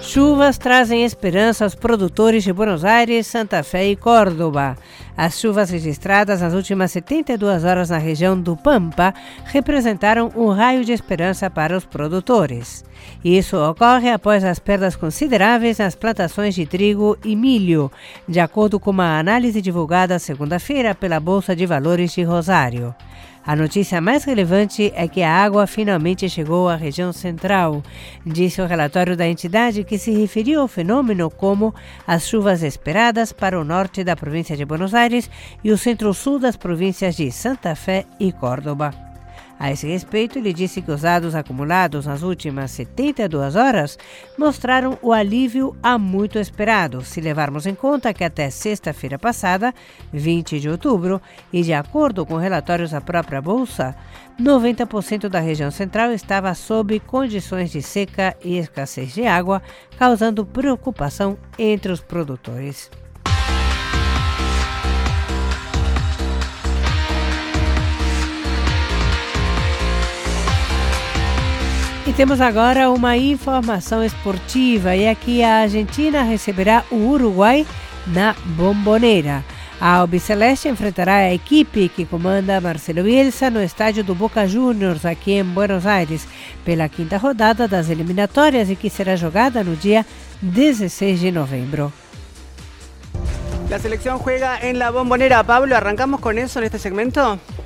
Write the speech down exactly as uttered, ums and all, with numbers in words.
Chuvas trazem esperança aos produtores de Buenos Aires, Santa Fé e Córdoba. As chuvas registradas nas últimas setenta e duas horas na região do Pampa representaram um raio de esperança para os produtores. Isso ocorre após as perdas consideráveis nas plantações de trigo e milho, de acordo com uma análise divulgada segunda-feira pela Bolsa de Valores de Rosário. A notícia mais relevante é que a água finalmente chegou à região central, disse o relatório da entidade, que se referiu ao fenômeno como as chuvas esperadas para o norte da província de Buenos Aires e o centro-sul das províncias de Santa Fé e Córdoba. A esse respeito, ele disse que os dados acumulados nas últimas setenta e duas horas mostraram o alívio há muito esperado, se levarmos em conta que até sexta-feira passada, vinte de outubro, e de acordo com relatórios da própria Bolsa, noventa por cento da região central estava sob condições de seca e escassez de água, causando preocupação entre os produtores. E temos agora uma informação esportiva, e aqui a Argentina receberá o Uruguai na Bombonera. A Albiceleste enfrentará a equipe que comanda Marcelo Bielsa no estádio do Boca Juniors, aqui em Buenos Aires, pela quinta rodada das eliminatórias, e que será jogada no dia dezesseis de novembro. La selección juega en la Bombonera. Pablo, ¿arrancamos con eso en este segmento?